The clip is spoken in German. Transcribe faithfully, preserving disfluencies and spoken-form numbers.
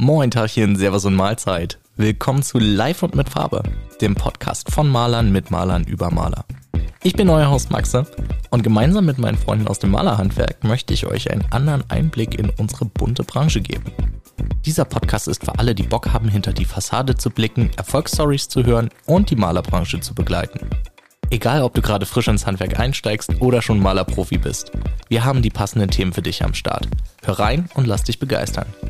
Moin Tachchen, Servus und Mahlzeit. Willkommen zu Live und mit Farbe, dem Podcast von Malern mit Malern über Maler. Ich bin euer Host Maxe und gemeinsam mit meinen Freunden aus dem Malerhandwerk möchte ich euch einen anderen Einblick in unsere bunte Branche geben. Dieser Podcast ist für alle, die Bock haben, hinter die Fassade zu blicken, Erfolgsstories zu hören und die Malerbranche zu begleiten. Egal, ob du gerade frisch ins Handwerk einsteigst oder schon Malerprofi bist, wir haben die passenden Themen für dich am Start. Hör rein und lass dich begeistern.